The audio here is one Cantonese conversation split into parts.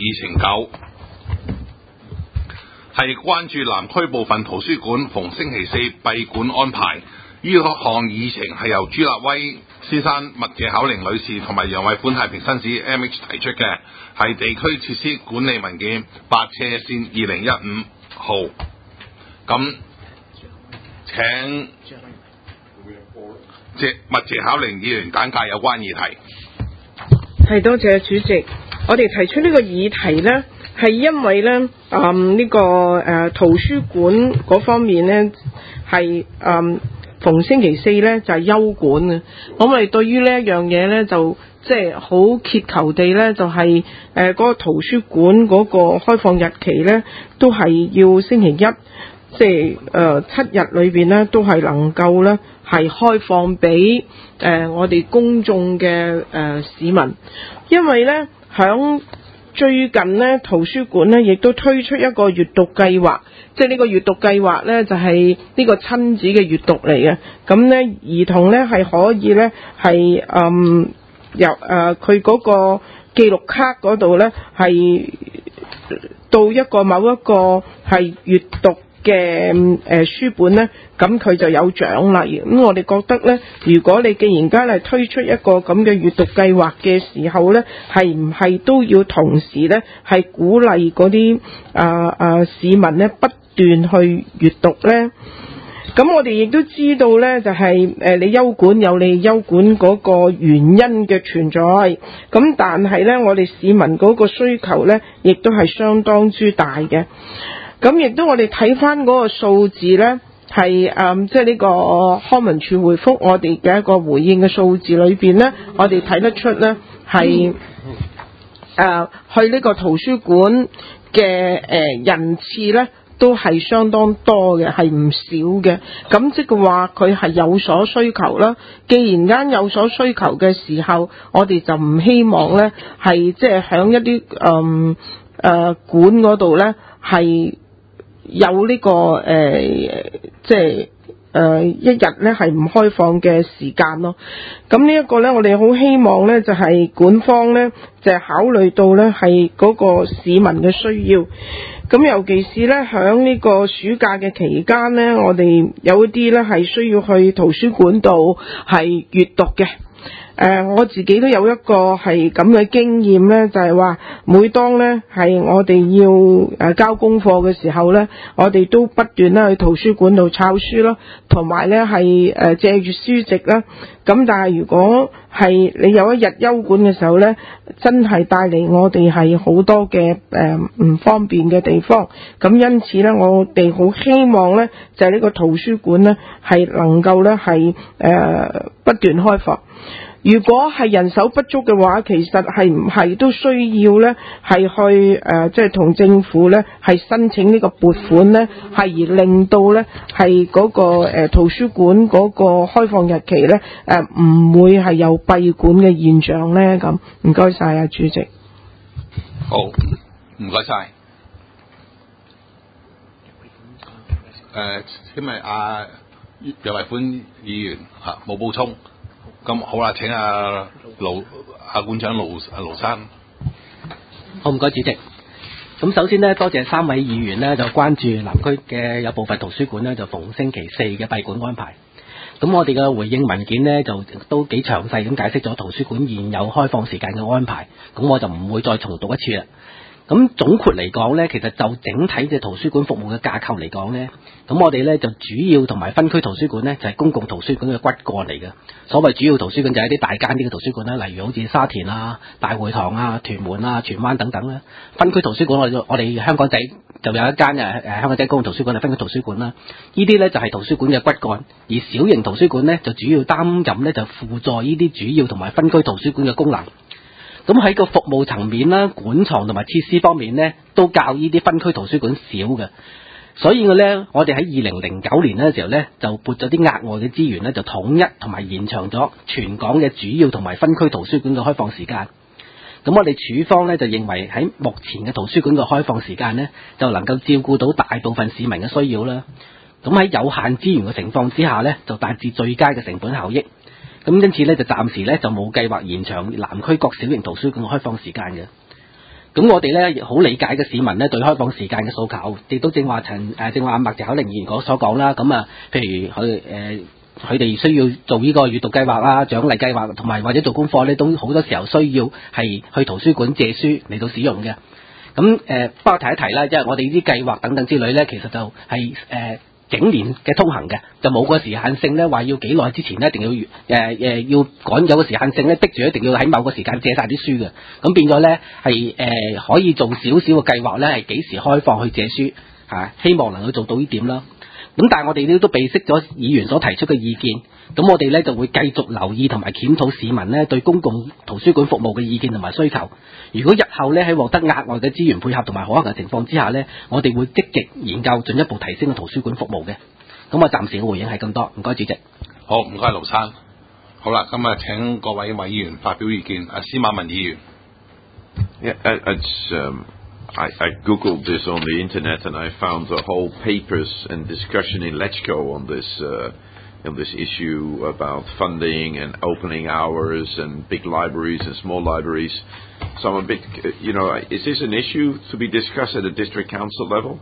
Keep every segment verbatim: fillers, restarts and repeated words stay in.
議程九係關注南區部分圖書館逢星期四閉館安排。呢項議程係由朱立威先生、麥謝巧玲女士同埋楊惠款太平紳士 M H 提出嘅，係地區設施管理文件八斜線二零一五號。咁請謝麥謝巧玲議員簡介有關議題。 係，多謝主席。我哋提出呢個議題呢，係因為呢，嗯呢、這個誒、呃、圖書館嗰方面呢，係嗯逢星期四呢就係、是、休館嘅。我哋對於呢一樣嘢呢，就即係好竭求地呢，就係誒嗰個圖書館嗰個開放日期呢，都係要星期一，即係誒七日裏邊呢，都係能夠呢，係開放俾誒、呃、我哋公眾嘅誒、呃、市民，因為呢。響最近呢，圖書館呢亦都推出一個閱讀計劃，即係呢個閱讀計劃呢，就係呢個親子嘅閱讀嚟嘅。咁呢，兒童呢係可以呢，係嗯由誒佢嗰個記錄卡嗰度呢，係到一個某一個係閱讀嘅誒書本呢，咁佢就有獎勵。咁我哋覺得呢，如果你既然間係推出一個咁嘅閱讀計劃嘅時候呢，係唔係都要同時呢，係鼓勵嗰啲啊啊市民呢不斷去閱讀呢？咁我哋亦都知道呢，就係、是、誒你休館有你休館嗰個原因嘅存在，咁但係呢，我哋市民嗰個需求呢，亦都係相當之大嘅。咁亦都我哋睇翻嗰個數字呢，係誒即係呢個康文署回覆我哋嘅一個回應嘅數字裏邊呢，我哋睇得出呢係誒、呃、去呢個圖書館嘅誒人次呢都係相當多嘅，係唔少嘅。咁即係話佢係有所需求啦。既然間有所需求嘅時候，我哋就唔希望呢係即係響一啲誒誒館嗰度呢係。有呢、這個誒、呃，即係誒、呃、一日咧係唔開放嘅時間咯。咁呢一個咧，我哋好希望咧，就係、是、館方咧，就係、是、考慮到咧係嗰個市民嘅需要。咁尤其是咧響呢個暑假嘅期間咧，我哋有一啲咧係需要去圖書館度係閱讀嘅。誒、呃，我自己都有一個係咁嘅經驗咧，就係、是、話每當咧係我哋要誒交功課嘅時候咧，我哋都不斷咧去圖書館度抄書咯，同埋咧係誒借住書籍啦。咁但係如果係你有一日休館嘅時候咧，真係帶嚟我哋係好多嘅誒唔方便嘅地方。咁因此咧，我哋好希望咧就係、是、呢個圖書館咧係能夠咧係誒不斷開放。如果係人手不足嘅話，其實係唔係都需要呢？係去誒，即係同政府呢係申請呢個撥款呢，係而令到呢係嗰個誒圖書館嗰個開放日期呢誒唔會係有閉館嘅現象呢？咁唔該晒啊，主席。 好，唔該晒。誒，因為阿楊惠款議員嚇冇補充。咁好啦，請阿盧阿館長盧阿盧生。 好，唔該主席。咁首先呢，多謝三位議員呢就關注南區嘅有部分圖書館呢就逢星期四嘅閉館安排。咁我哋嘅回應文件呢就都幾詳細咁解釋咗圖書館現有開放時間嘅安排。咁我就唔會再重讀一次啦。咁總括嚟講呢，其實就整體嘅圖書館服務嘅架構嚟講呢，咁我哋呢就主要同埋分區圖書館呢，就係公共圖書館嘅骨幹嚟嘅。所謂主要圖書館就係一啲大間啲嘅圖書館啦，例如好似沙田啊、大會堂啊、屯門啊、荃灣等等啦。分區圖書館我哋我哋香港仔就有一間誒誒香港仔公共圖書館係分區圖書館啦。呢啲呢就係圖書館嘅骨幹，而小型圖書館呢，就主要擔任呢就輔助呢啲主要同埋分區圖書館嘅功能。咁喺個服務層面啦、館藏同埋設施方面呢，都較呢啲分區圖書館少嘅。所以呢，我哋喺二零零九年嘅時候呢，就撥咗啲額外嘅資源呢，就統一同埋延長咗全港嘅主要同埋分區圖書館嘅開放時間。咁我哋署方呢，就認為喺目前嘅圖書館嘅開放時間呢，就能夠照顧到大部分市民嘅需要啦。咁喺有限資源嘅情況之下呢，就達至最佳嘅成本效益。咁因此咧，就暫時咧就冇計劃延長南區各小型圖書館嘅開放時間嘅。 咁我哋咧好理解嘅市民咧對開放時間嘅訴求，亦都正話陳誒正話阿麥謝巧玲議員講所講啦。咁啊，譬如佢誒佢哋需要做呢個閱讀計劃啦、獎勵計劃，同埋或者做功課咧，都好多時候需要係去圖書館借書嚟到使用嘅。咁誒，不過提一提啦，即係我哋呢啲計劃等等之類咧，其實就係誒整年嘅通行嘅，就冇個時限性咧，話要幾耐之前咧一定要誒誒、呃、要趕有個時限性咧，逼住一定要喺某個時間借晒啲書嘅。咁變咗咧係誒可以做少少嘅計劃咧，係幾時開放去借書嚇、啊，希望能夠做到呢點啦。咁但係我哋呢都備悉咗議員所提出嘅意見，咁我哋咧就會繼續留意同埋檢討市民咧對公共圖書館服務嘅意見同埋需求。如果日後咧喺獲得額外嘅資源配合同埋可行嘅情況之下咧，我哋會積極研究進一步提升個圖書館服務嘅。咁我暫時嘅回應係咁多，唔該主席。 好，唔該盧生。好啦，咁啊請各位委員發表意見。阿司馬文議員。 Yeah, it's, um, I, I googled this on the internet and I found the whole papers and discussion in LegCo on this uh, on this issue about funding and opening hours and big libraries and small libraries. So I'm a bit, you know, is this an issue to be discussed at a district council level?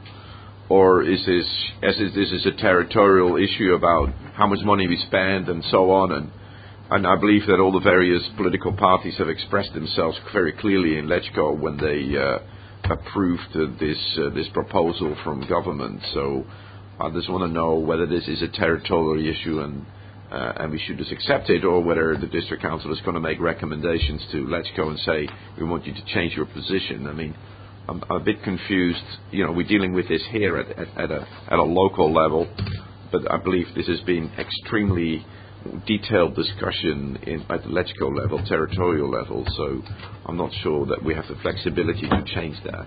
Or is this, as is, this is a territorial issue about how much money we spend and so on? And, and I believe that all the various political parties have expressed themselves very clearly in LegCo when they uh, approved uh, this uh, this proposal from government. So I just want to know whether this is a territorial issue and uh, and we should just accept it, or whether the district council is going to make recommendations to LegCo and say we want you to change your position. I mean, I'm, I'm a bit confused. You know, we're dealing with this here at, at, at a at a local level, but I believe this has been extremely detailed discussion in, at the LegCo level, territorial level, so I'm not sure that we have the flexibility to change that.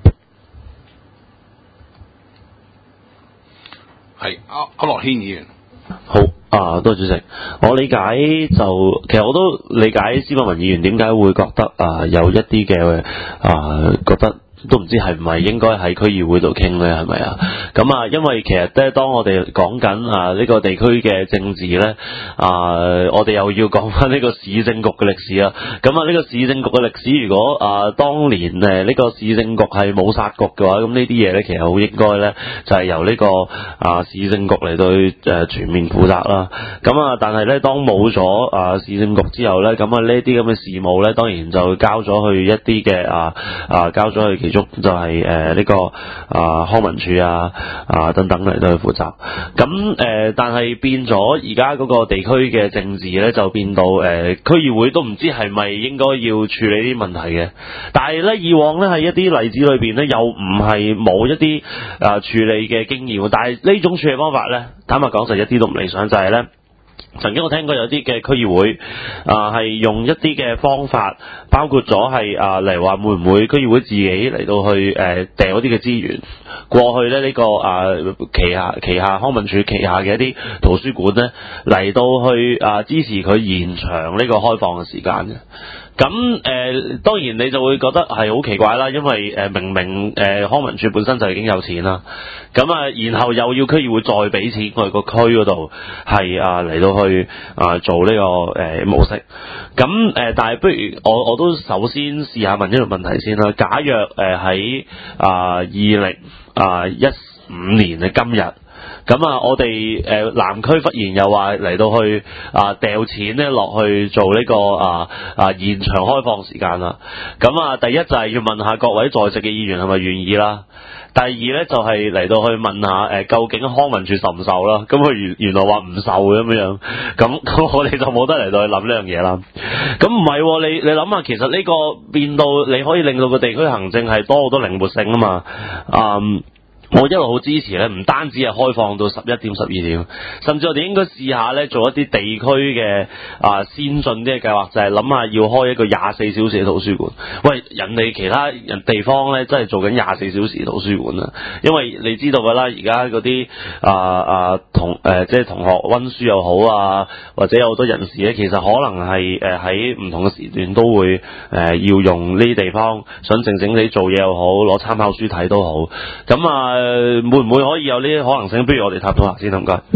係阿阿樂軒議員。 好啊，多謝主席。我理解就其實我都理解司馬文議員點解會覺得啊有一啲嘅啊覺得。都唔知係唔係應該喺區議會度傾咧，係咪啊？咁啊，因為其實咧，當我哋講緊啊呢個地區嘅政治咧，啊我哋又要講翻呢個市政局嘅歷史啊。咁啊，呢個市政局嘅歷史，如果啊當年誒呢個市政局係冇殺局嘅話，咁呢啲嘢咧，其實好應該咧就係由呢個啊市政局嚟到誒全面負責啦。咁啊，但係咧當冇咗啊市政局之後咧，咁啊呢啲咁嘅事務咧，當然就交咗去一啲嘅啊啊交咗去其中就係誒呢個啊康文署啊啊等等嚟到去負責。咁誒、呃，但係變咗而家嗰個地區嘅政治咧，就變到誒、呃、區議會都唔知係咪應該要處理啲問題嘅。但係咧，以往咧喺一啲例子裏邊咧，又唔係冇一啲啊處理嘅經驗。但係呢種處理方法咧，坦白講就一啲都唔理想，就係、是、咧。曾經我聽過有啲嘅區議會啊，係、呃、用一啲嘅方法，包括咗係啊，例如話會唔會區議會自己嚟到去誒掟嗰啲嘅資源過去咧？呢、這個啊、呃、旗下旗下康文署旗下嘅一啲圖書館咧，嚟到去啊、呃、支持佢延長呢個開放嘅時間嘅。咁誒、呃、當然你就會覺得係好奇怪啦，因為誒、呃、明明誒、呃、康文署本身就已經有錢啦，咁啊然後又要區議會再俾錢去個區嗰度係啊嚟到去啊做呢、這個誒、呃、模式。咁誒、呃、但係不如我我都首先試下問一個問題先啦。假若誒喺啊二零啊一五年嘅今日。咁啊，我哋誒、呃、南區忽然又話嚟到去啊掉錢咧落去做呢、這個啊啊延長開放時間啦。咁啊，第一就係要問下各位在席嘅議員係咪願意啦。第二咧就係、是、嚟到去問下誒、呃、究竟康文署受唔受啦。咁佢原原來話唔受嘅咁樣，咁咁我哋就冇得嚟到去諗呢樣嘢啦。咁唔係，你你諗下，其實呢個變到你可以令到個地區行政係多好多靈活性啊嘛。嗯。我一路好支持咧，唔單止係開放到十一點、十二點，甚至我哋應該試下咧做一啲地區嘅啊先進啲嘅計劃，就係諗下要開一個廿四小時嘅圖書館。喂，人哋其他人地方咧真係做緊廿四小時圖書館啊！因為你知道㗎啦，而家嗰啲啊啊同誒、呃、即係同學溫書又好啊，或者有好多人士咧，其實可能係誒喺唔同嘅時段都會誒、呃、要用呢啲地方，想靜靜地做嘢又好，攞參考書睇都好。咁啊〜誒，會唔會可以有呢啲可能性？不如我哋探討下先，唔該。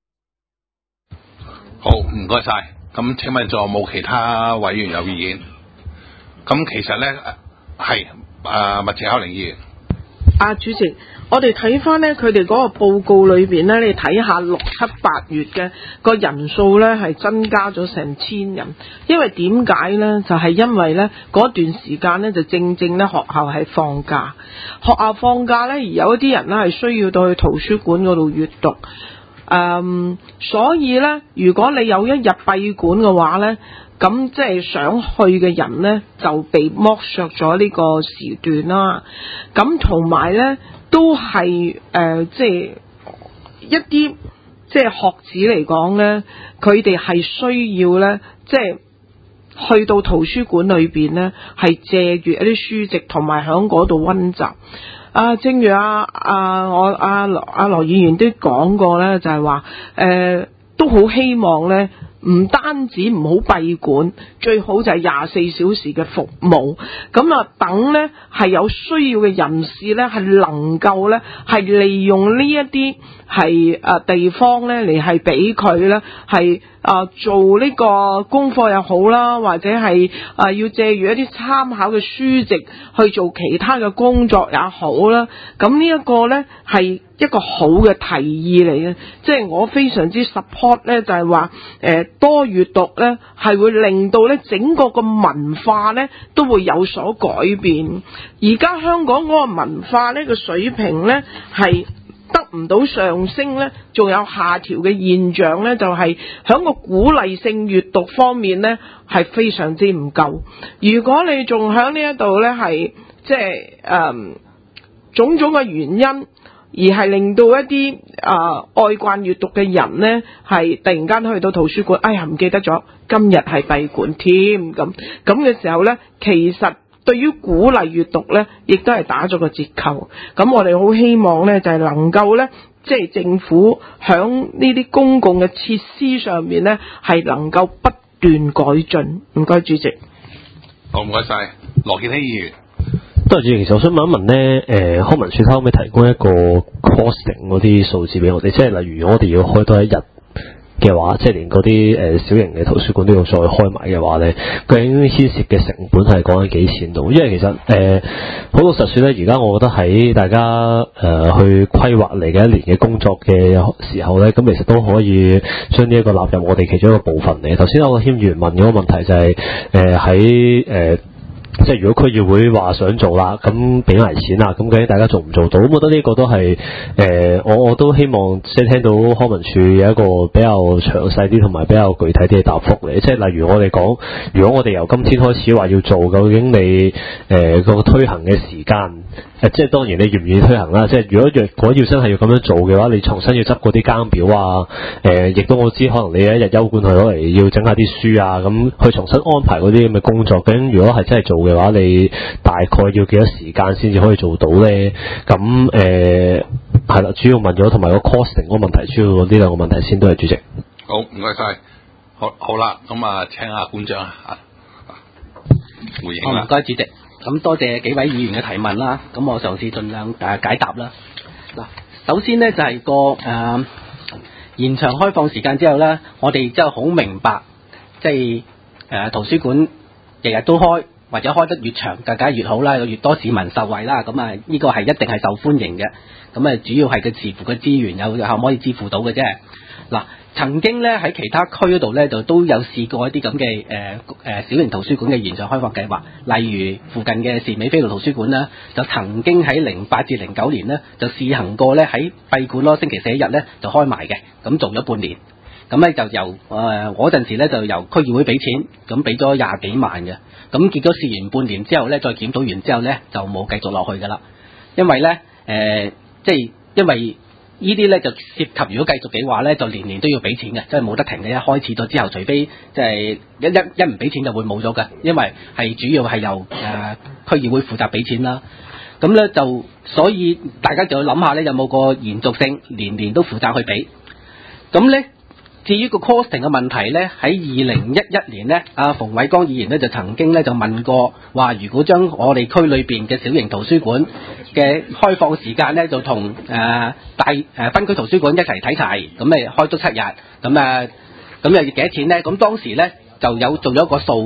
好，唔該晒。咁請問仲有冇其他委員有意見？咁其實咧係誒麥謝巧玲議員。 啊，主席，我哋睇翻呢，佢哋嗰個報告裏邊呢，你睇下六七八月嘅個人數呢係增加咗成千人，因為點解呢？就係、是、因為呢嗰段時間呢，就正正呢學校係放假，學校放假呢，而有一啲人呢係需要到去圖書館嗰度閱讀，嗯，所以呢，如果你有一日閉館嘅話呢，咁即係想去嘅人呢，就被剝削咗呢個時段啦。咁同埋呢，都係誒、呃，即係一啲即係學子嚟講呢，佢哋係需要呢，即係去到圖書館裏邊呢，係借閱一啲書籍，同埋喺嗰度溫習。啊，正如啊啊我阿羅阿羅議員都講過呢，就係話誒，都好希望呢。唔單止唔好閉館，最好就係廿四小時嘅服務。咁啊，等呢係有需要嘅人士呢，係能夠呢係利用呢一啲係誒地方呢嚟係俾佢呢係啊做呢個功課又好啦，或者係啊要借閱一啲參考嘅書籍去做其他嘅工作也好啦。咁呢一個呢係一個好嘅提議嚟嘅，即係我非常之 support 咧，就係話誒多閱讀咧，係會令到咧整個個文化咧都會有所改變。而家香港嗰個文化呢個水平咧係得唔到上升咧，仲有下調嘅現象咧，就係喺個鼓勵性閱讀方面咧係非常之唔夠。如果你仲喺呢一度咧係即係誒、呃、種種嘅原因。而係令到一啲啊、呃、愛慣閱讀嘅人呢，係突然間去到圖書館，哎呀唔記得咗今日係閉館添，咁咁嘅時候呢，其實對於鼓勵閱讀呢，亦都係打咗個折扣。咁我哋好希望呢，就係、是、能夠呢，即係政府響呢啲公共嘅設施上面呢，係能夠不斷改進。唔該，主席。 好，唔該晒，羅健熙議員。 多謝主席，其實我想問一問咧，誒、呃、康文署可唔可以提供一個 costing 嗰啲數字俾我哋？即係例如我哋要開多一日嘅話，即係連嗰啲誒小型嘅圖書館都要再開埋嘅話咧，究竟牽涉嘅成本係講緊幾錢度？因為其實誒好老實說咧，而家我覺得喺大家誒、呃、去規劃嚟嘅一年嘅工作嘅時候咧，咁其實都可以將呢一個納入我哋其中一個部分嚟。頭先我個謙議員問嗰個問題就係誒喺誒。呃即係如果區議會話想做啦，咁俾埋錢啦，咁究竟大家做唔做到？咁我覺得呢個都係誒、呃，我我都希望即係聽到康文署有一個比較詳細啲同埋比較具體啲嘅答覆嚟。即係例如我哋講，如果我哋由今天開始話要做，究竟你誒、呃、個推行嘅時間誒、呃，即係當然你願唔願意推行啦。即係如果若果要真係要咁樣做嘅話，你重新要執嗰啲更表啊，誒、呃，亦都我知可能你一日休館去攞嚟要整下啲書啊，咁去重新安排嗰啲咁嘅工作。究竟如果係真係做嘅話，你大概要幾多時間先至可以做到咧？咁誒係啦，主要問咗同埋個 costing 嗰個問題，主要呢兩個問題先，都係主席。 好，唔該晒。好，好啦，咁啊，請下館長啊回應啦。 唔該，主席。咁多謝幾位議員嘅提問啦。咁我嘗試盡量誒解答啦。嗱，首先呢，就係、是、個誒、呃、延長開放時間之後咧，我哋真係好明白，即係誒圖書館日日都開。或者開得越長，更加越好啦，有越多市民受惠啦。咁啊，呢個係一定係受歡迎嘅。咁啊，主要係佢視乎嘅資源有可唔可以支付到嘅啫。嗱，曾經咧喺其他區嗰度咧，就都有試過一啲咁嘅誒誒小型圖書館嘅延長開放計劃。例如附近嘅士美菲路圖書館啦，就曾經喺零八至零九年咧就試行過咧喺閉館咯，星期四一日咧就開埋嘅，咁做咗半年。咁咧就由誒嗰陣時咧就由區議會俾錢，咁俾咗廿幾萬嘅。咁結果試完半年之後咧，再檢討完之後咧，就冇繼續落去噶啦。因為咧誒、呃，即係因為呢啲咧就涉及，如果繼續嘅話咧，就年年都要俾錢嘅，即係冇得停嘅。一開始咗之後，除非即係一一一唔俾錢就會冇咗嘅，因為係主要係由誒、呃、區議會負責俾錢啦。咁咧就所以大家就要諗下咧，有冇個延續性，年年都負責去俾。咁咧。至於個 costing 嘅問題咧，喺二零一一年咧，阿馮偉光議員咧就曾經咧就問過，話如果將我哋區裏邊嘅小型圖書館嘅開放時間咧，就同誒、呃、大誒、呃、分區圖書館一齊睇齊，咁誒開足七日，咁誒咁又要幾多錢咧？咁當時咧就有做咗一個數嘅，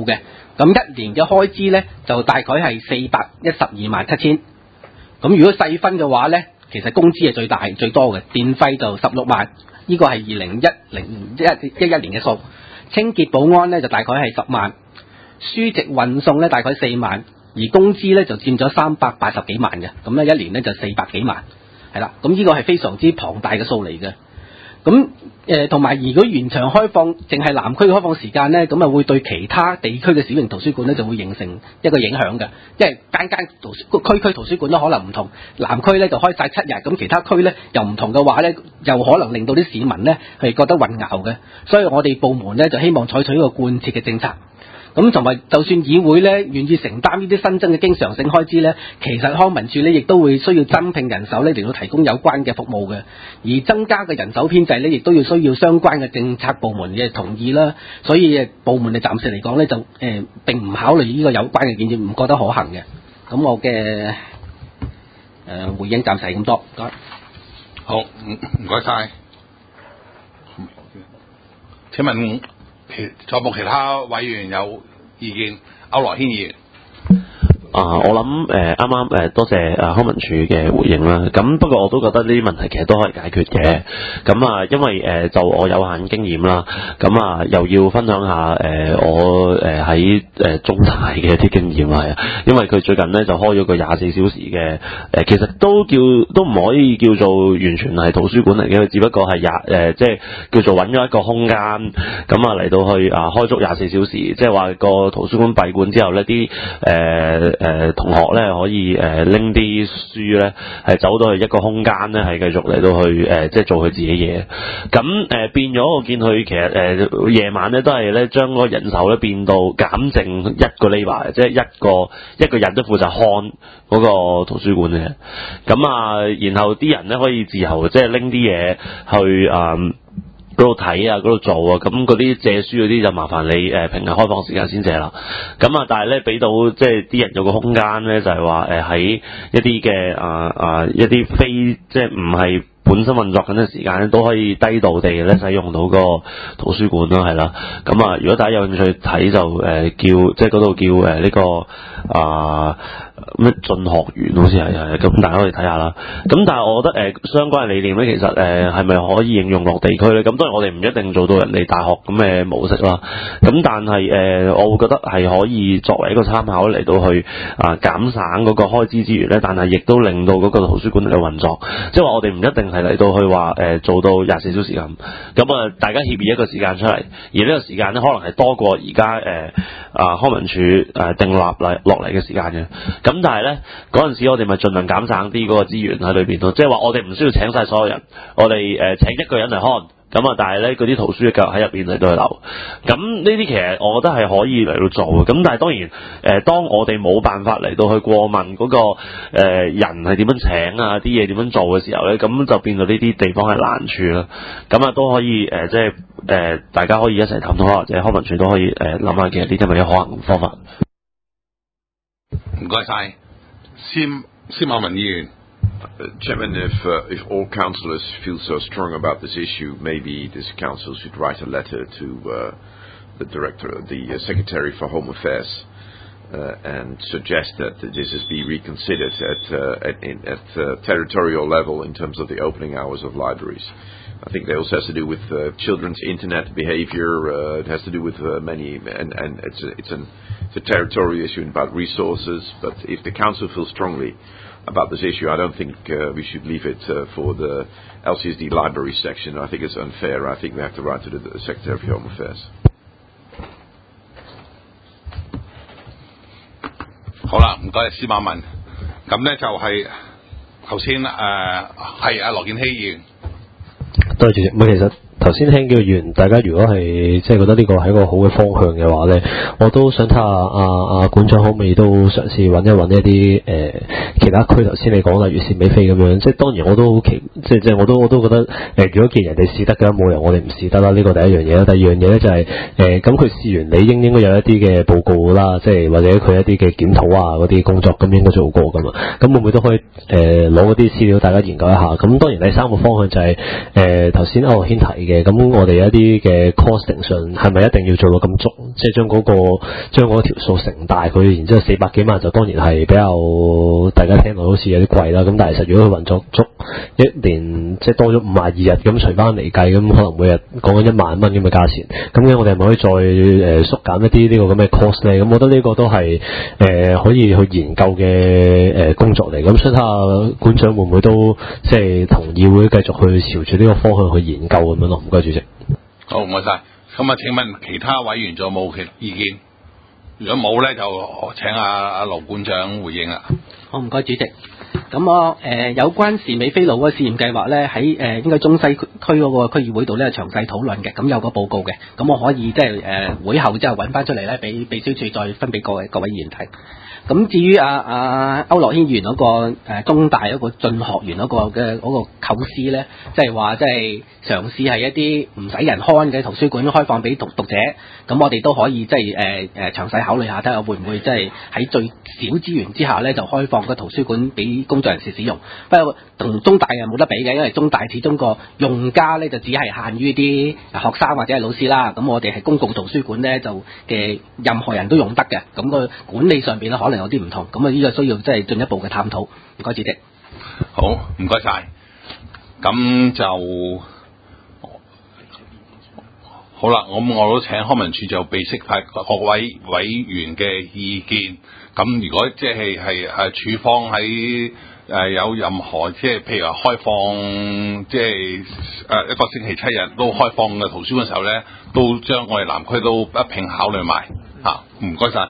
咁一年嘅開支呢，就大概係四百一十二萬七千。咁如果細分嘅話呢，其實工資係最大最多嘅，電費就十六萬，呢個係二零一零一一一年嘅數。清潔保安呢，就大概係十萬，書籍運送呢，大概四萬，而工資呢，就佔咗三百八十幾萬嘅，咁呢一年呢，就四百幾萬，係啦，咁呢個係非常之龐大嘅數嚟嘅。咁誒同埋，如果完場開放，淨係南區嘅開放時間呢，咁啊會對其他地區嘅小型圖書館呢就會形成一個影響嘅，因為間間圖書區區圖書館都可能唔同，南區呢就開晒七日，咁其他區呢又唔同嘅話呢，又可能令到啲市民呢係覺得混淆嘅，所以我哋部門呢就希望採取一個貫徹嘅政策。咁同埋，就算議會咧願意承擔呢啲新增嘅經常性開支咧，其實康文署咧亦都會需要增聘人手咧嚟到提供有關嘅服務嘅，而增加嘅人手編制咧，亦都要需要相關嘅政策部門嘅同意啦。所以部門嘅暫時嚟講咧，就誒、呃、並唔考慮呢個有關嘅建議，唔覺得可行嘅。咁我嘅誒、呃、回應暫時係咁多。唔該。 好，唔唔該晒。請問其在冇其他委員有意見？區諾軒議員。 啊，我諗誒啱啱誒多謝誒康文署嘅回應啦。咁不過我都覺得呢啲問題其實都可以解決嘅。咁啊，因為誒、呃、就我有限經驗啦，咁啊又要分享下誒、呃、我誒喺誒中大嘅一啲經驗係啊。因為佢最近咧就開咗個廿四小時嘅誒、呃，其實都叫都唔可以叫做完全係圖書館嚟嘅，只不過係廿誒即係叫做揾咗一個空間，咁啊嚟到去啊開足廿四小時，即係話個圖書館閉館之後咧啲誒。誒、呃、同學咧可以誒拎啲書咧係走到去一個空間咧係繼續嚟到去誒、呃、即係做佢自己嘢。咁誒、呃、變咗我見佢其實誒夜、呃、晚咧都係咧將嗰個人手咧變到減剩一個 labor， 即係一個一個人都負責看嗰個圖書館嘅。咁啊，然後啲人咧可以自由即係拎啲嘢去啊。呃嗰度睇啊，嗰度做啊，咁嗰啲借書嗰啲就麻煩你誒、呃、平日開放時間先借啦。咁啊，但係咧俾到即係啲人有個空間咧，就係話誒喺一啲嘅啊啊一啲非即係唔係本身運作緊嘅時間咧，都可以低度地咧使用到個圖書館啦，係啦。咁啊，如果大家有興趣睇就誒、呃、叫即係嗰度叫誒呢、呃這個啊。咩進學園好似係係咁，大家可以睇下啦。咁但係我覺得誒、呃、相關嘅理念咧，其實誒係咪可以應用落地區咧？咁當然我哋唔一定做到人哋大學咁嘅模式啦。咁但係誒、呃，我會覺得係可以作為一個參考嚟到去啊減省嗰個開支之餘咧，但係亦都令到嗰個圖書館嚟運作。即係話我哋唔一定係嚟到去話誒、呃、做到廿四小時咁。咁啊，大家協議一個時間出嚟，而呢個時間咧可能係多過而家誒啊康文署誒訂立嚟落嚟嘅時間嘅。咁但係咧嗰陣時，我哋咪盡量減省啲嗰個資源喺裏邊咯，即係話我哋唔需要請晒所有人，我哋誒、呃、請一個人嚟看，咁啊，但係咧嗰啲圖書嘅喺入邊嚟到去留，咁呢啲其實我覺得係可以嚟到做嘅。咁但係當然誒、呃，當我哋冇辦法嚟到去過問嗰、那個誒、呃、人係點樣請啊，啲嘢點樣做嘅時候咧，咁就變到呢啲地方係難處啦。咁啊都可以誒、呃，即係誒、呃、大家可以一齊探討下，或者康文署都可以誒諗下，其實呢啲係咪有可行方法？ 唔該晒，司司馬文議員。 Uh, Chairman, if uh, if all councillors feel so strong about this issue, maybe this council should write a letter to uh, the director, the uh, Secretary for Home Affairs, uh, and suggest that this is be reconsidered at uh, at, in, at uh, territorial level in terms of the opening hours of libraries. I think that also has to do with uh, children's internet behavior. Uh, it has to do with uh, many, and, and it's a, it's, an, it's a territorial issue about resources. But if the council feels strongly about this issue, I don't think uh, we should leave it uh, for the L C S D library section. I think it's unfair. I think we have to write to the, the Secretary of Home Affairs. 好啦，唔該司馬文。咁咧就係頭先誒係阿羅健熙議員。 多謝主席。咁其實頭先聽幾個議員，大家如果係即係覺得呢個係一個好嘅方向嘅話咧，我都想睇下阿阿館長可唔可以都嘗試揾一揾一啲誒、呃、其他區頭先你講例如陝美飛咁樣，即係當然我都好奇，即係即係我都我都覺得誒、呃，如果既然人哋試得嘅，冇人我哋唔試得啦。呢、這個第一樣嘢啦。第二樣嘢咧就係、是、誒，咁佢試完理應應該有一啲嘅報告啦，即係或者佢一啲嘅檢討啊嗰啲工作，咁應該做過噶嘛。咁會唔會都可以誒攞嗰啲資料大家研究一下？咁當然第三個方向就係誒頭先區諾軒提嘅，咁我哋一啲嘅 costing 上係咪一定要做到咁足？即係將嗰個將嗰條數乘大佢，然之後四百幾萬就當然係比較大家聽到好似有啲貴啦。咁但係其實如果佢運作足一年，即係多咗五十二日咁除翻嚟計，咁可能每日講緊一萬蚊咁嘅價錢。咁嘅我哋係咪可以再誒、呃、縮減一啲呢個咁嘅 cost 咧？咁我覺得呢個都係誒、呃、可以去研究嘅誒、呃、工作嚟。咁想睇下館長會唔會都即係同議會繼續去朝住呢個方向去研究咁樣咯。唔該，主席。 好，唔該晒。咁啊，請問其他委員仲有冇其意見？如果冇咧，就請阿阿盧館長回應啦。 好，唔該，主席。咁我誒、呃、有關士美菲路嗰個試驗計劃咧，喺誒、呃、應該中西區嗰個區議會度咧詳細討論嘅，咁有個報告嘅，咁我可以即係誒會後之後揾翻出嚟咧，俾秘書處再分俾各位各位議員睇。咁至於阿阿區諾軒議員嗰、那個、呃、中大嗰個進學園嗰個嘅嗰個構思咧，即係話即係嘗試係一啲唔使人看嘅圖書館開放俾讀讀者，咁我哋都可以即係誒誒詳細考慮下，睇下會唔會即係喺最少資源之下咧，就開放個圖書館俾工作人士使用。不過同中大又冇得比嘅，因為中大始終個用家咧就只係限於啲學生或者係老師啦。咁我哋係公共圖書館咧就嘅任何人都用得嘅，咁個管理上邊咧可能有啲唔同。咁啊呢個需要即係進一步嘅探討。唔該，主席。 好，唔該晒。咁就好啦。咁我都請康文署就備悉派各位委員嘅意見。咁如果即係係誒處方喺誒、呃、有任何即係譬如話開放即係誒、呃、一個星期七日都開放嘅圖書館嘅時候咧，都將我哋南區都一併考慮埋嚇。唔該晒。